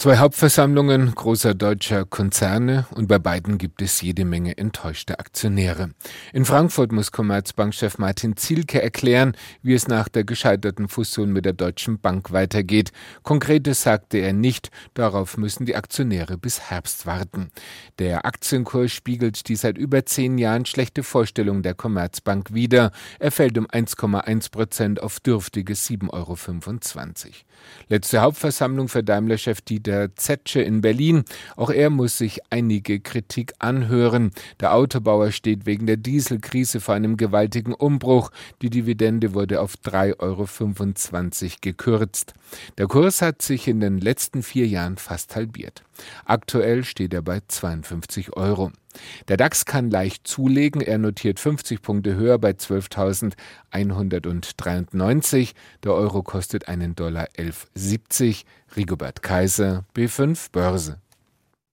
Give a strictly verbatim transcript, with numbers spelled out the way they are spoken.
Zwei Hauptversammlungen großer deutscher Konzerne und bei beiden gibt es jede Menge enttäuschte Aktionäre. In Frankfurt muss Commerzbankchef Martin Zielke erklären, wie es nach der gescheiterten Fusion mit der Deutschen Bank weitergeht. Konkretes sagte er nicht, darauf müssen die Aktionäre bis Herbst warten. Der Aktienkurs spiegelt die seit über zehn Jahren schlechte Vorstellung der Commerzbank wider. Er fällt um eins Komma eins Prozent auf dürftige sieben Euro fünfundzwanzig. Letzte Hauptversammlung für Daimler-Chef Dieter Zetsche in Berlin. Auch er muss sich einige Kritik anhören. Der Autobauer steht wegen der Dieselkrise vor einem gewaltigen Umbruch. Die Dividende wurde auf drei Euro fünfundzwanzig gekürzt. Der Kurs hat sich in den letzten vier Jahren fast halbiert. Aktuell steht er bei zweiundfünfzig Euro. Der DAX kann leicht zulegen, er notiert fünfzig Punkte höher bei zwölftausendeinhundertdreiundneunzig. Der Euro kostet einen Dollar elf Komma siebzig. Rigobert Kaiser, B fünf Börse.